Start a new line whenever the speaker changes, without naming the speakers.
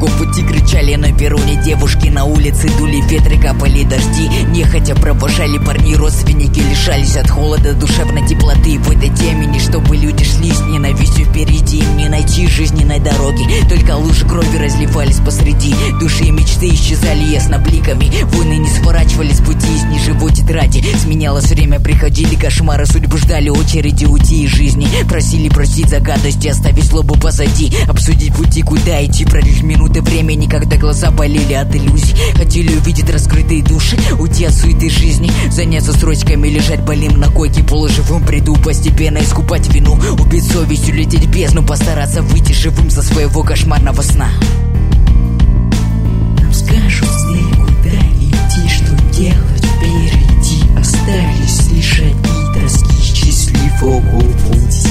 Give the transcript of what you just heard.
кругом пути кричали на перроне девушки, на улице дули ветры, капали дожди. Нехотя провожали парни, родственники лишались от холода душевной теплоты. В этой темени, чтобы люди шли с ненавистью впереди, им не найти жизненной дороги, только лужи крови разливались посреди. Души и мечты исчезали яснобликами, войны не сворачивали с пути из неживой тетради. Сменялось время, приходили кошмары, судьбы ждали очереди уйти из жизни. Просили простить за гадости, оставить злобу позади, обсудить пути, куда идти, пролить минуты времени, когда глаза болели от иллюзий. Хотели увидеть раскрытые души, уйти от суеты жизни, заняться строчками, лежать больным на койке, полуживым приду, постепенно искупать вину, убить совесть, улететь в бездну, постараться выйти живым со своего кошмарного сна.
Нам скажут сны, куда идти, что делать впереди. Остались лишь одни тоски счастливого пути.